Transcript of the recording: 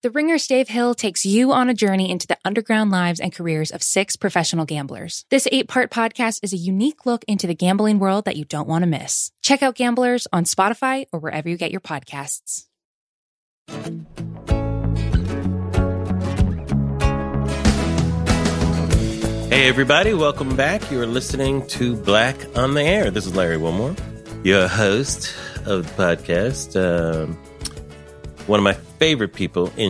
The Ringer's Dave Hill takes you on a journey into the underground lives and careers of 6 professional gamblers. This 8-part podcast is a unique look into the gambling world that you don't want to miss. Check out Gamblers on Spotify or wherever you get your podcasts. Hey everybody, welcome back. You're listening to Black on the Air. This is Larry Wilmore, your host of the podcast. One of my favorite people in